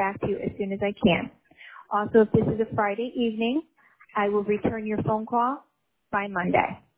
back to you as soon as I can. Also, if this is a Friday evening, I will return your phone call by Monday.